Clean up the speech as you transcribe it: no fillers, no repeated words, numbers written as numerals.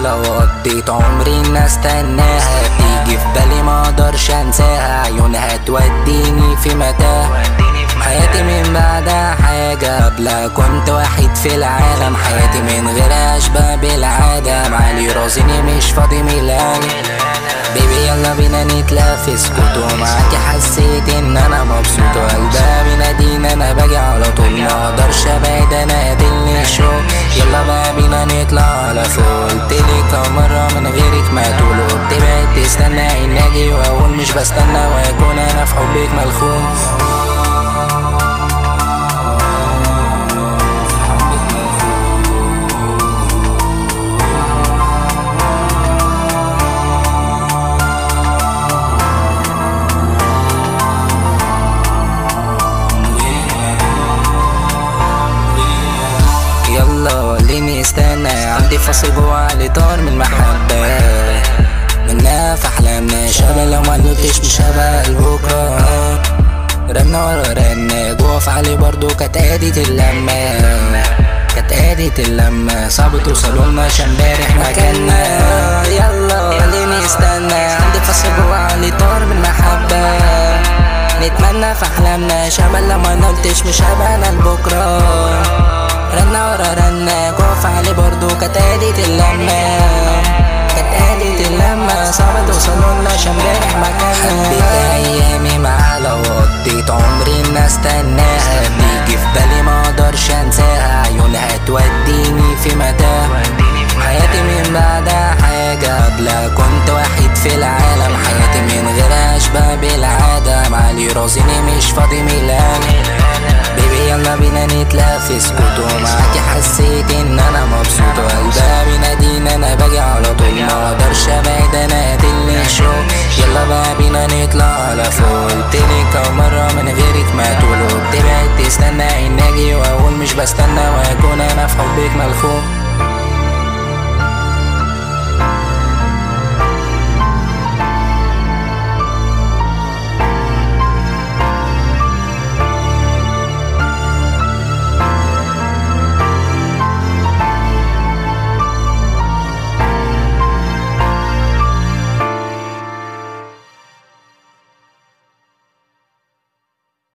لو قضيت عمري ان استناها، بتيجي في بالي ما اقدرش انساها، عيونها توديني في متاهة. حياتي من بعدها حاجة، قبلها كنت وحيد في العالم، حياتي من غيرها اشبه بالعادة، معالي رازيني مش فاضي ميلاني. بيبي يلا بينا نتلافى اسكت، ومعاكي حسيت ان انا مبسوط، وقلبها بيناديني انا باجي على طول، ما اقدرش ابعد انا قاتلني الشوق. يلا بقى بينا نطلع على فوق، قلتلك كم مرة من غيرك ما تقول، قلت بقيت تستنى اني اجي واقول مش بستنى، واكون انا في حبك ملخوص. يلا وليني استنى، عندي فصل جوا علي طار من المحبة، منها في احلامنا شبه، لو ما قلتش مش هبقى لبكرة. رنا ورا رنا جوا في علي برضو، كانت قادة اللمة صعب توصلولنا عشان امبارح مكاننا. يلا وليني استنى، عندي فصل جوا علي طار من المحبة، نتمنى في احلامنا شبه، لو ما قلتش مش هبقى انا لبكرة. رنا ورا رنا جوا في علي برضو، كانت قادة اللمة صعب توصلولنا عشان امبارح مكاننا. حبيت ايامي معاها لو قضيت عمري ان استناها، بيجي في بالي ما اقدرش انساها، عيونها توديني في متاهة. حياتي من بعدها حاجة، قبلها كنت وحيد في العالم، حياتي من غيرها اشبه بالعادة، معالي رازيني مش فاضي ميلاني. بيبي يلا بينا نتلافى اسكت، ومعاكي حسيت ان انا مبسوط، وقلبها بيناديني انا باجي على طول، ما اقدرش ابعد انا قاتلني الشوق. يلا بقى بينا نطلع على فوق، قلتلك كم مرة من غيرك ما تقول، قلت بقيت تستنى اني اجي واقول مش بستنى، واكون انا في حبك ملخوم.